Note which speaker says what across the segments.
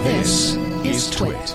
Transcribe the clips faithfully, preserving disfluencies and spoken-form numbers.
Speaker 1: This is Twit.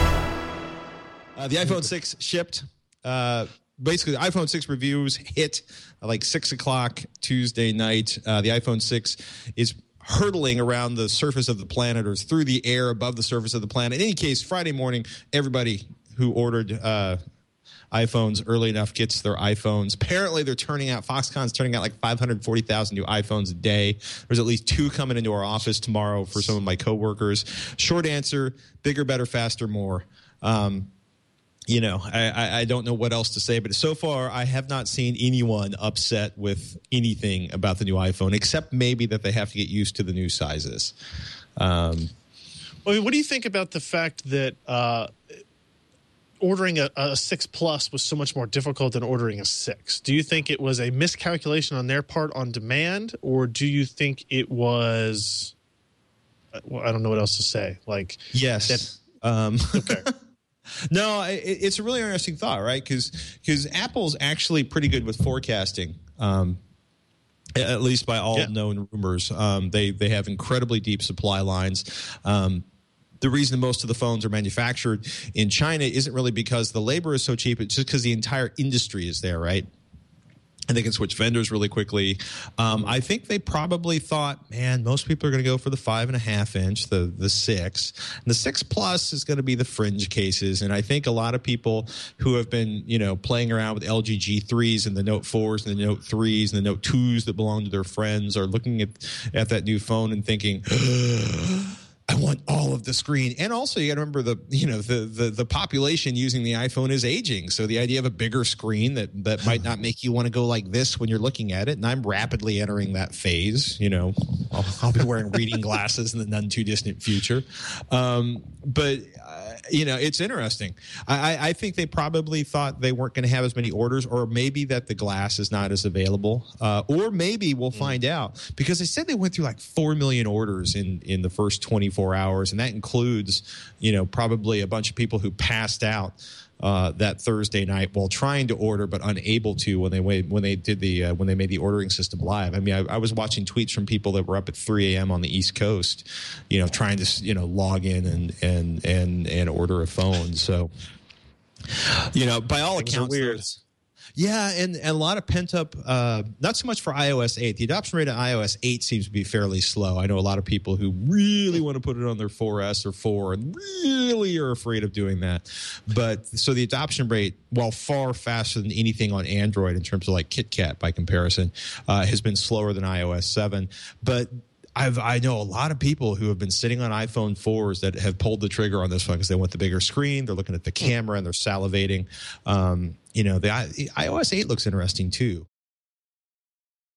Speaker 2: Uh, the iPhone six shipped. Uh, basically, the iPhone six reviews hit uh, like six o'clock Tuesday night. Uh, the iPhone six is hurtling around the surface of the planet or through the air above the surface of the planet. In any case, Friday morning, everybody who ordered uh, iPhones early enough gets their iPhones. Apparently, they're turning out, Foxconn's turning out like five hundred forty thousand new iPhones a day. There's at least two coming into our office tomorrow for some of my coworkers. Short answer, bigger, better, faster, more. Um, you know, I, I, I don't know what else to say, but so far I have not seen anyone upset with anything about the new iPhone, except maybe that they have to get used to the new sizes. Um,
Speaker 3: I mean, what do you think about the fact that uh, ordering a, a six Plus was so much more difficult than ordering a six? Do you think it was a miscalculation on their part on demand, or do you think it was? Well, I don't know what else to say. Like,
Speaker 2: yes.
Speaker 3: That,
Speaker 2: um,
Speaker 3: okay.
Speaker 2: No, it, it's a really interesting thought, right? Because because Apple's actually pretty good with forecasting, um, at least by all
Speaker 3: yeah.
Speaker 2: known rumors. Um, they they have incredibly deep supply lines. Um, the reason most of the phones are manufactured in China isn't really because the labor is so cheap; it's just because the entire industry is there, right? And they can switch vendors really quickly. Um, I think they probably thought, man, most people are going to go for the five and a half inch, the the six. And the six plus is going to be the fringe cases. And I think a lot of people who have been, you know, playing around with L G G threes and the Note fours and the Note threes and the Note twos that belong to their friends are looking at at that new phone and thinking, I want all of the screen. And also you got to remember the, you know, the, the, the population using the iPhone is aging. So the idea of a bigger screen that, that might not make you want to go like this when you're looking at it. And I'm rapidly entering that phase, you know, I'll, I'll be wearing reading glasses in the none too distant future. Um, but, uh, you know, it's interesting. I, I think they probably thought they weren't going to have as many orders, or maybe that the glass is not as available. Uh, or maybe we'll find out, because they said they went through like four million orders in, in the first twenty-four hours. And that includes, you know, probably a bunch of people who passed out uh, that Thursday night while trying to order but unable to when they when they did the uh, when they made the ordering system live. I mean, I, I was watching tweets from people that were up at three a.m. on the East Coast, you know, trying to you know log in and and and and order a phone. So, you know, by all accounts,
Speaker 3: weird.
Speaker 2: Yeah, and, and a lot of pent up, uh, not so much for i O S eight. The adoption rate of i O S eight seems to be fairly slow. I know a lot of people who really want to put it on their four S or four and really are afraid of doing that. But so the adoption rate, while far faster than anything on Android in terms of like KitKat by comparison, uh, has been slower than i O S seven. But I've, I know a lot of people who have been sitting on iPhone fours that have pulled the trigger on this one because they want the bigger screen. They're looking at the camera and they're salivating. Um, you know, the, the i O S eight looks interesting too.